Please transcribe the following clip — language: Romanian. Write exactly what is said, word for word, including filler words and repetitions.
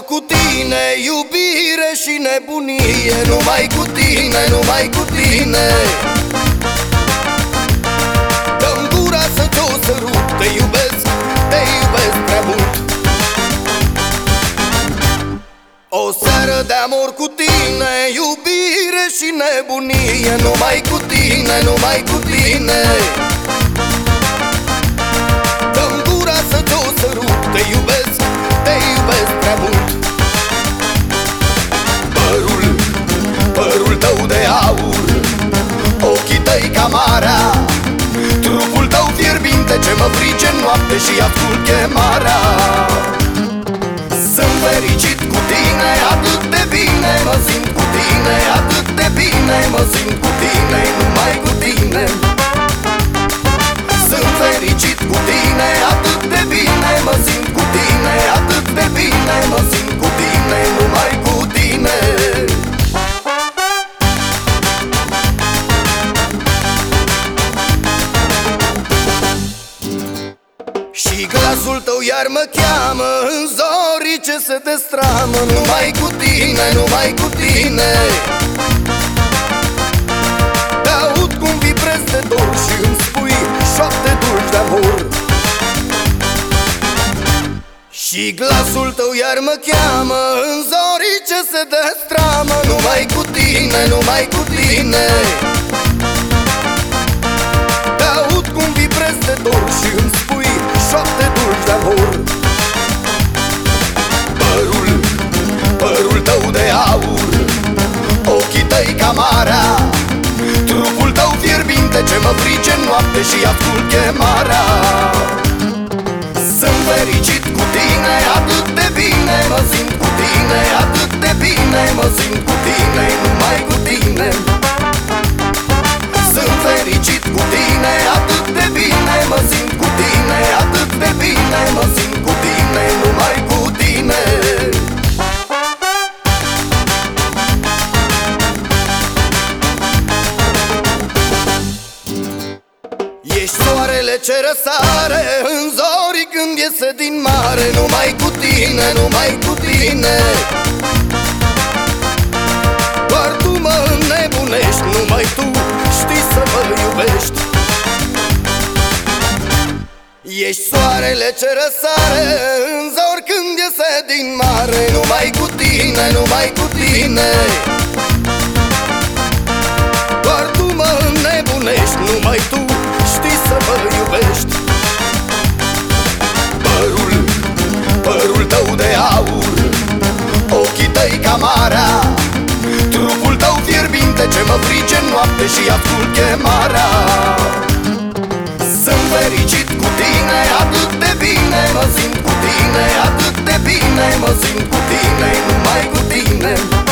cu tine, iubire și nebunie. Numai cu tine, numai cu tine. Dă-mi gura să ți-o sărut. Te iubesc, te iubesc prea mult. O seară de amor cu tine, iubire și nebunie. Numai cu tine, numai cu tine. Dă-mi gura să ți-o sărut. Te iubesc, te iubesc prea mult. Părul, părul tău de aur, ochii tăi ca marea, trupul tău fierbinte ce mă frige în noapte și ascult chemarea. Sunt fericit cu tine, atât de bine mă simt cu tine, atât de bine mă simt cu tine, numai cu tine. Sunt fericit cu tine, atât de bine mă simt cu tine, atât de bine mă simt cu tine, numai cu tine. Și glasul tău iar mă cheamă în zorii ce se destramă. Numai cu tine, numai cu tine. Te-aud cum vibrezi de dor și îmi spui șoapte dulci de amor. Și glasul tău iar mă cheamă în zorii ce se destramă. Numai cu tine, numai cu tine. Te-aud cum vibrezi de dor și îmi spui șoapte dulci de amor. Părul, părul tău de aur, ochii tăi ca marea, trupul tău fierbinte ce mă frige în noapte și ascult chemarea. Sunt fericit cu tine, atât de bine mă simt cu tine, atât de bine mă simt cu tine, numai cu tine. Sunt fericit cu tine, atât de bine mă simt cu tine, atât de bine mă simt cu tine, numai cu tine. Ești soarele ce răsare în zorii când iese din mare. Numai cu tine, numai cu tine. Doar tu mă înnebunești, numai tu știi să mă iubești. Ești soarele ce răsare în zori când iese din mare. Numai cu tine, numai cu tine. Doar tu mă înnebunești, numai tu știi să mă iubești. Părul, părul tău de aur, ochii tăi ca marea, trupul tău fierbinte ce mă frige în noapte și ascult chemarea. Sunt fericit cu tine, atât de bine mă simt cu tine, atât de bine mă simt cu tine, numai cu tine.